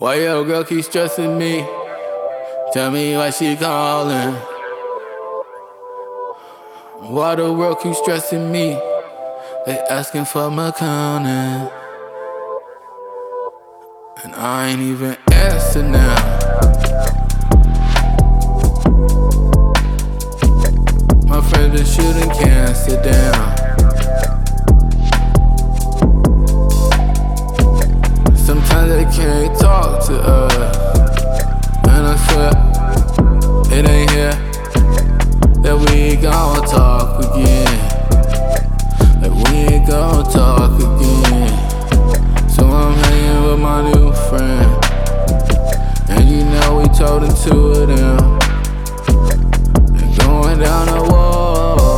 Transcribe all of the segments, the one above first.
Why your girl keep stressing me? Tell me why she calling. Why the world keep stressing me? They asking for my counting, and I ain't even answer now. My friends been shooting cancer down. Sometimes they can't talk to us, and I swear it ain't here that we gon' talk again. That we ain't gon' talk again. So I'm hanging with my new friend, and you know we told him two of them. And going down the wall,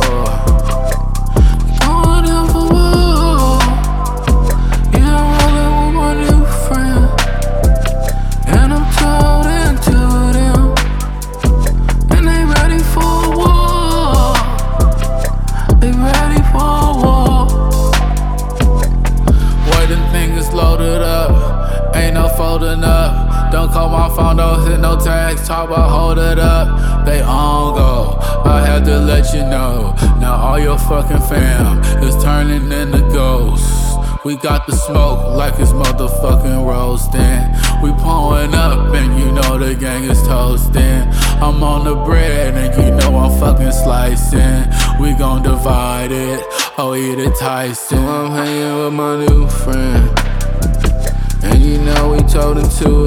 going down for war. Yeah, I'm rolling with my new friend, and I'm told him two of them. And they ready for a war. They ready for a war. Boy, them things loaded up, ain't no folding up. Don't call my phone, don't hit no text, talk about hold it up. They on go, I had to let you know. Now all your fucking fam is turning into ghosts. We got the smoke like it's motherfucking roasting. We pulling up and you know the gang is toasting. I'm on the bread and you know I'm fucking slicing. We gon' divide it, oh eat it Tyson. I'm hanging with my new friend, and you know we told him to